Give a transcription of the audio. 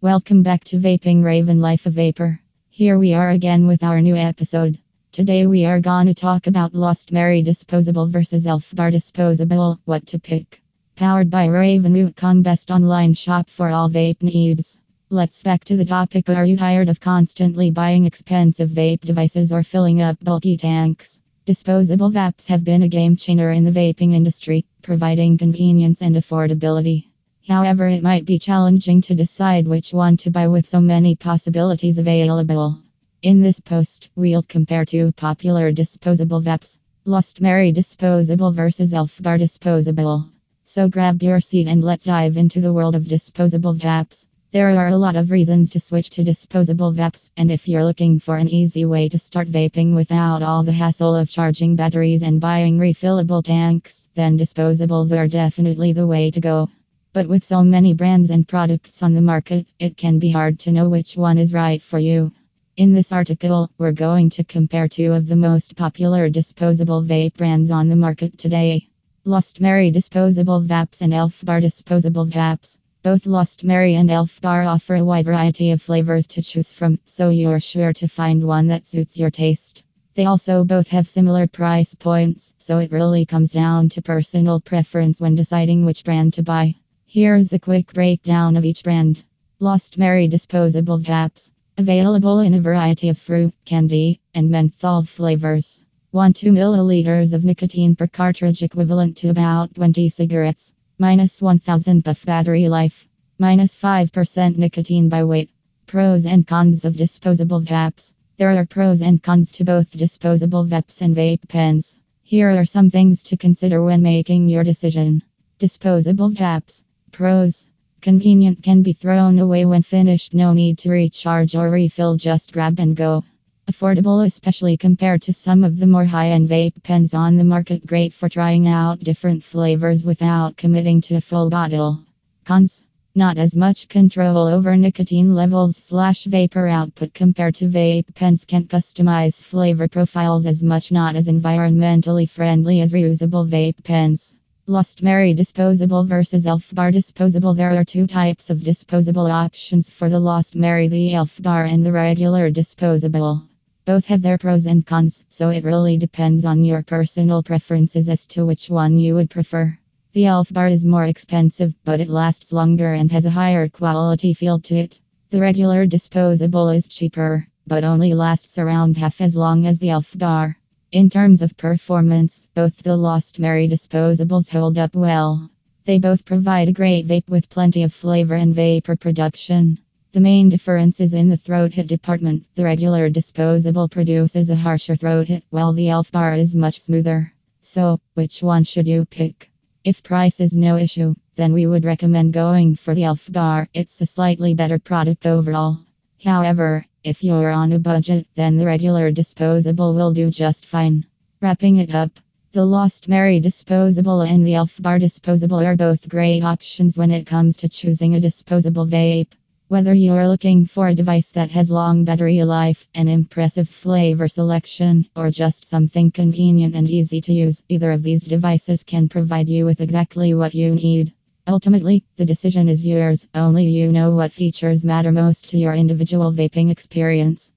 Welcome back to Vaping Raven Life of Vapor. Here we are again with our new episode. Today we are gonna talk about Lost Mary Disposable versus Elf Bar Disposable, what to pick. Powered by Raven.com, best online shop for all vape needs. Let's back to the topic. Are you tired of constantly buying expensive vape devices or filling up bulky tanks? Disposable vapes have been a game changer in the vaping industry, providing convenience and affordability. However, it might be challenging to decide which one to buy with so many possibilities available. In this post, we'll compare two popular disposable vapes, Lost Mary Disposable versus Elf Bar Disposable. So grab your seat and let's dive into the world of disposable vapes. There are a lot of reasons to switch to disposable vapes, and if you're looking for an easy way to start vaping without all the hassle of charging batteries and buying refillable tanks, then disposables are definitely the way to go. But with so many brands and products on the market, it can be hard to know which one is right for you. In this article, we're going to compare two of the most popular disposable vape brands on the market today. Lost Mary Disposable Vapes and Elf Bar Disposable Vapes. Both Lost Mary and Elf Bar offer a wide variety of flavors to choose from, so you're sure to find one that suits your taste. They also both have similar price points, so it really comes down to personal preference when deciding which brand to buy. Here's a quick breakdown of each brand. Lost Mary Disposable Vapes. Available in a variety of fruit, candy, and menthol flavors. 1-2 milliliters of nicotine per cartridge, equivalent to about 20 cigarettes. Minus 1000 puff battery life. Minus 5% nicotine by weight. Pros and cons of disposable vapes. There are pros and cons to both disposable vapes and vape pens. Here are some things to consider when making your decision. Disposable vapes. Pros. Convenient, can be thrown away when finished, no need to recharge or refill, just grab and go. Affordable, especially compared to some of the more high-end vape pens on the market, great for trying out different flavors without committing to a full bottle. Cons. Not as much control over nicotine levels / vapor output compared to vape pens, can't customize flavor profiles as much, not as environmentally friendly as reusable vape pens. Lost Mary Disposable versus Elf Bar Disposable. There are two types of disposable options for the Lost Mary, the Elf Bar and the regular disposable. Both have their pros and cons, so it really depends on your personal preferences as to which one you would prefer. The Elf Bar is more expensive, but it lasts longer and has a higher quality feel to it. The regular disposable is cheaper, but only lasts around half as long as the Elf Bar. In terms of performance, both the Lost Mary disposables hold up well. They both provide a great vape with plenty of flavor and vapor production. The main difference is in the throat hit department. The regular disposable produces a harsher throat hit, while the Elf Bar is much smoother. So, which one should you pick? If price is no issue, then we would recommend going for the Elf Bar. It's a slightly better product overall. However, if you're on a budget, then the regular disposable will do just fine. Wrapping it up, the Lost Mary Disposable and the Elf Bar Disposable are both great options when it comes to choosing a disposable vape. Whether you're looking for a device that has long battery life, an impressive flavor selection, or just something convenient and easy to use, either of these devices can provide you with exactly what you need. Ultimately, the decision is yours. Only you know what features matter most to your individual vaping experience.